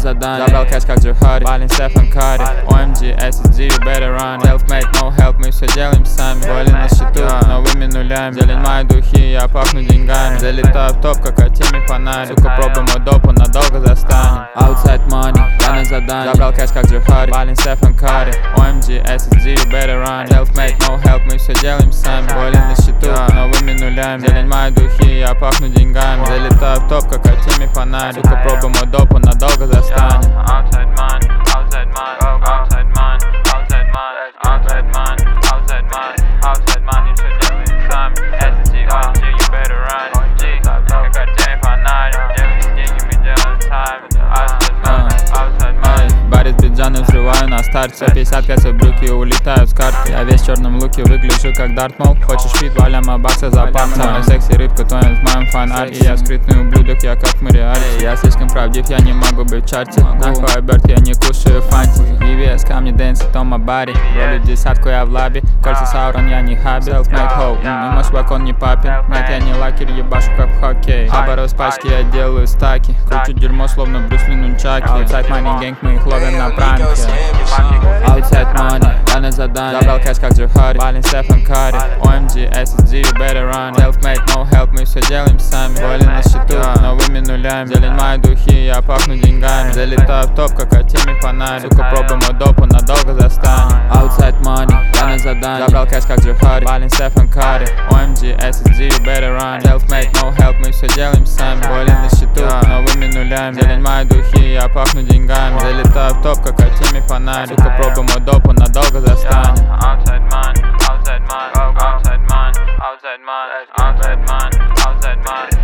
задание, забрал кэш как Джо Харри, Балин, Стефан Карри, OMG, SSG, you better run. Self-made, no help, мы все делаем сами. Боли на счету, новыми нулями. Зелень мои духи, я пахну деньгами. Залетаю в топ, как Артемий Фонарь. Сука, пробуем мой доп, он надолго застанем. Outside money, я на задание, забрал кэш как Джо Харри, Балин, Стефан Карри, OMG, SSG, you better run. Self-made, no help, мы все делаем сами. Боли на счету, новыми нулями. Зелень мои духи, я пахну деньгами. Залетаю в топ, как Артемий Фонарь. Сука, пробуем мой доп, он надолго застанем. Outside money, outside money, outside money, outside money, outside money, outside money, outside money, все делаем сами. SSG, OMG, you better run. Как Артемий Фонарь, делаем деньги, мы делаем сами. Outside money. Барис биджаны взрываю на старте. 150 кэсов брюки улетают с карты. Я весь в черном луке, выгляжу как Дарт Мол. Хочешь фит, валя бакса за парк. Самая секси рыбка тонет в моем фонарь. И я скрытный ублюдок, я как Мариарти. Я слишком правдив, я не могу быть в чарте. Нахуй Берт, я не кушаю фанти. VVS, камни, дэнси, Тома Барри. Ролю десятку, я в лабе. Кольца Саурон, я не хаби. Self-made hoe, и мой чувак, он не папин. Нет, я не лакер, ебашу как в хоккей. Оборот с пачки, я делаю стаки. Кручу дерьмо, словно Брюс Ли нунчаки. Outside money gang, мы их ловим на пранке. Outside money, я на задание, забрал кэш как Джо Харри, Балин, Стефан Карри, OMG, SSG, you better run. Self-made, no help, мы все делаем сами. Боли на счету, новыми нулями. Зелень мои духи, я пахну деньгами. Залетаю в топ, как Артемий Фонарь. Сука, пробуем мой доп, он надолго застанем. Outside money, я на задание, забрал кэш как Джо Харри, Балин, Стефан Карри, OMG, SSG, you better run. Self-made, no help, мы все делаем сами. Боли на счету, новыми нулями. Зелень мои духи, я пахну деньгами. Залетаю в топ, как Артемий Фонарь. Сука, пробуем мой доп, он надолго застанем. Outside money, outside money, outside money, outside money, outside money, outside money.